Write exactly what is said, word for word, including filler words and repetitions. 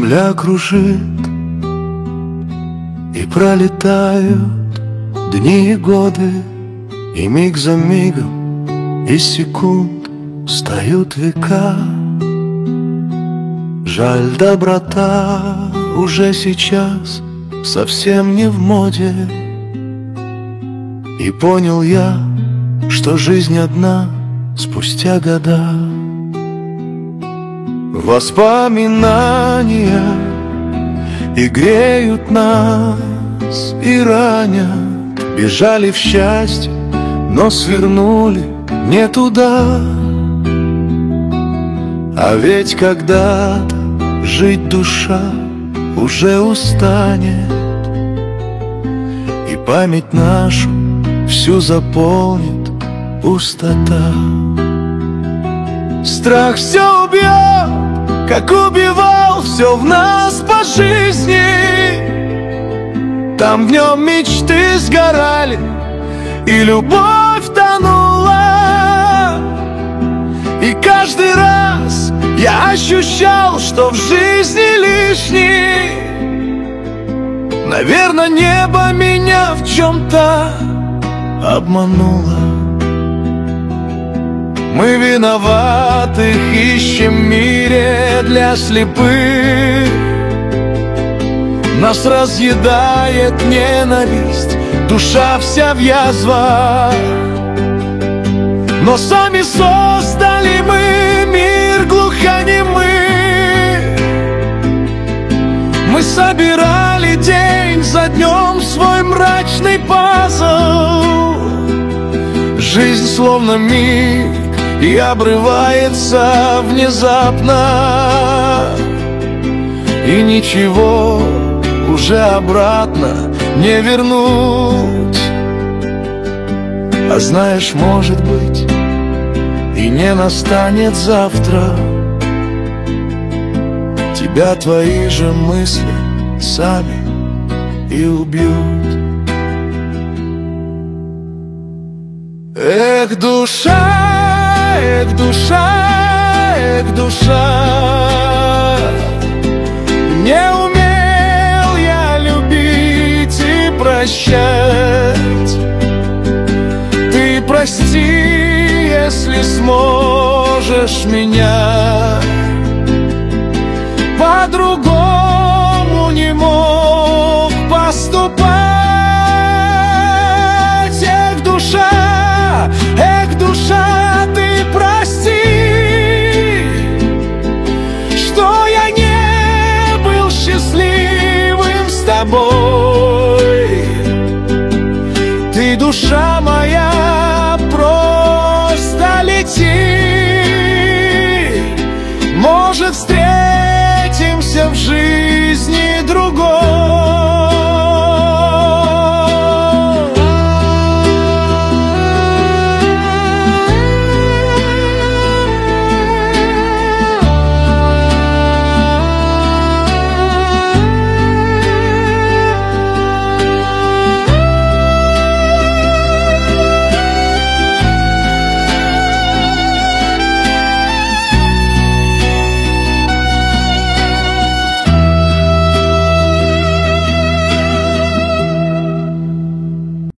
Земля кружит, и пролетают дни и годы, и миг за мигом из секунд встают века. Жаль, доброта уже сейчас совсем не в моде. И понял я, что жизнь одна спустя года. Воспоминания и греют нас, и ранят. Бежали в счастье, но свернули не туда. А ведь когда-то жить душа уже устанет, и память нашу всю заполнит пустота. Страх все убьет, как убивал все в нас по жизни. Там в нем мечты сгорали, и любовь тонула. И каждый раз я ощущал, что в жизни лишний. Наверное, небо меня в чем-то обмануло. Мы виноватых ищем в мире для слепых. Нас разъедает ненависть, душа вся в язвах. Но сами создали мы мир глухонемый. Мы собирали день за днем свой мрачный пазл. Жизнь словно миг и обрывается внезапно, и ничего уже обратно не вернуть. А знаешь, может быть, и не настанет завтра. Тебя твои же мысли сами и убьют. Эх, душа, эх, душа, эх, душа, не умел я любить и прощать. Ты прости, если сможешь меня. По-другому не мог поступать. Эх, душа, эх, душа, ты прости, что я не был счастливым с тобой. Ты, душа моя, просто лети. Может, встретимся в жизни другой.